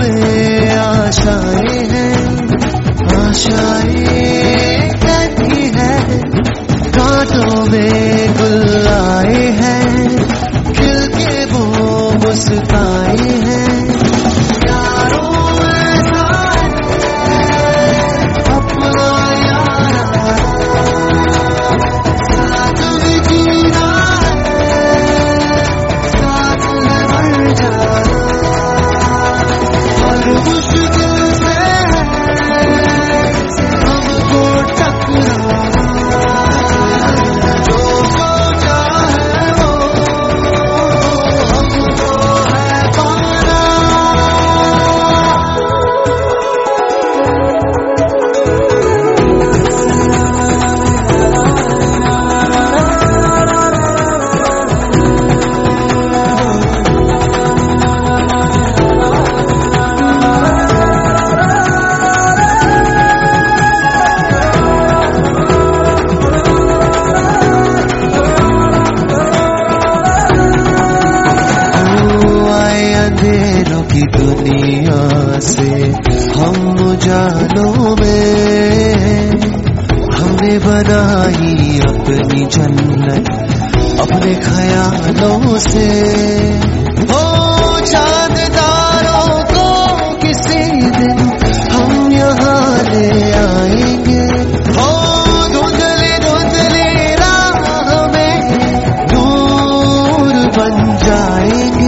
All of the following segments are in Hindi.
में आशाएं हैं, आशाएं कहती है, कांटों में गुल आए हैं, खिल के वो मुस्काए हैं। दुनिया से हम उजालों में, हमने बनाई अपनी जन्नत अपने ख्यालों से। ओ चांददारों को किसी दिन हम यहाँ ले आएंगे, ओ धुंधली धुंधली राह में नूर बन जाएंगे।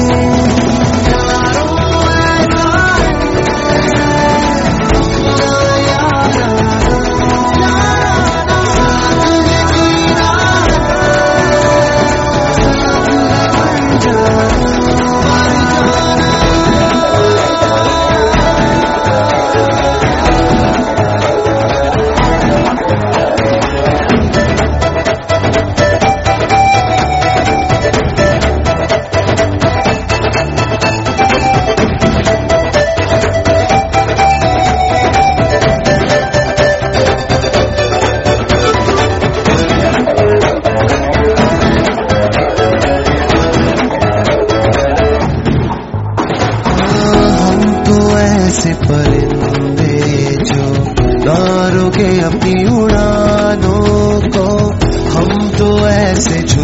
परिंदे जो ना रुके अपनी उड़ानों को, हम तो ऐसे